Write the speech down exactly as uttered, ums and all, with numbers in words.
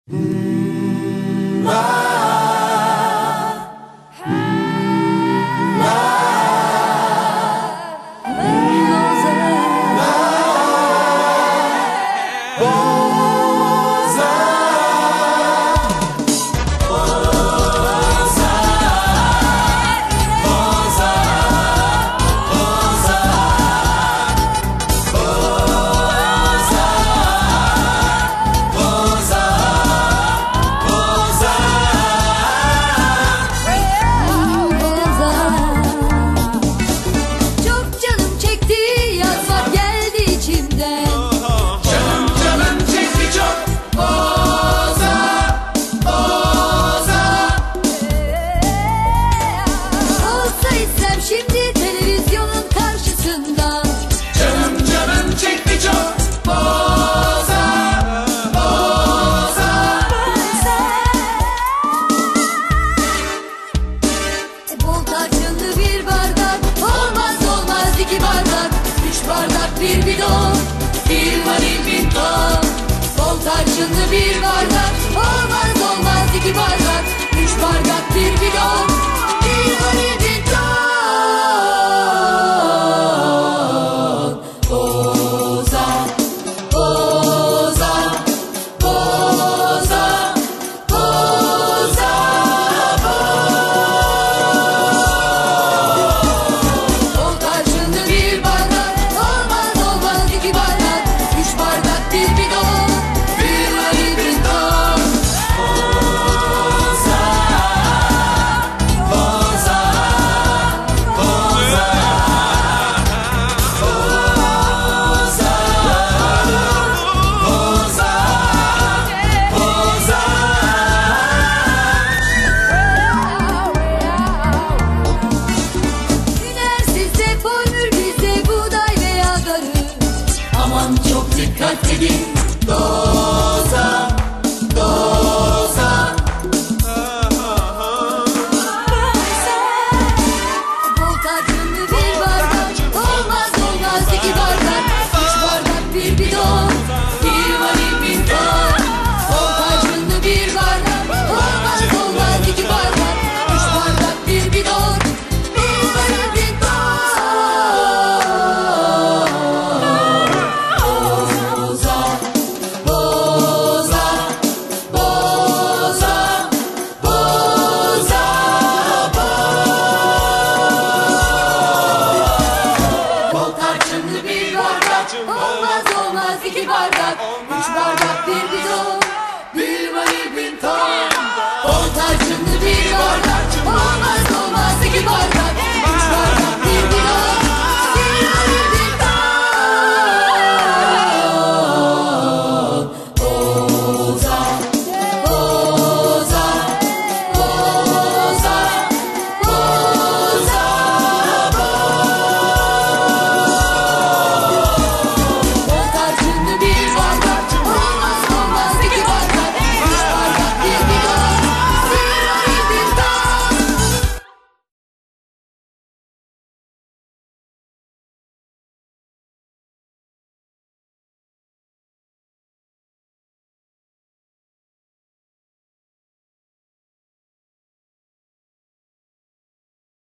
Mm, ah, mm, ah, şimdi televizyonun karşısında canım canım çekti çok. Boza, boza. Bol tarçınlı bir bardak, olmaz olmaz iki bardak, üç bardak bir bidon, bir varil bin ton. Bol tarçınlı bir bardak, olmaz olmaz iki bardak, üç bardak bir bidon, bir varil bin ton. Çok dikkat edin. Doza, doza. Bol tarçınlı bir bardak, olmaz olmaz iki bardak, üç bardak bir bidon, bir varil bin ton. Bol tarçınlı bir bardak, olmaz olmaz iki bardak, üç bardak bir bidon, bir varil bin ton. Olmaz olmaz iki bardak, üç bardak bir bidon, bir varil bin ton.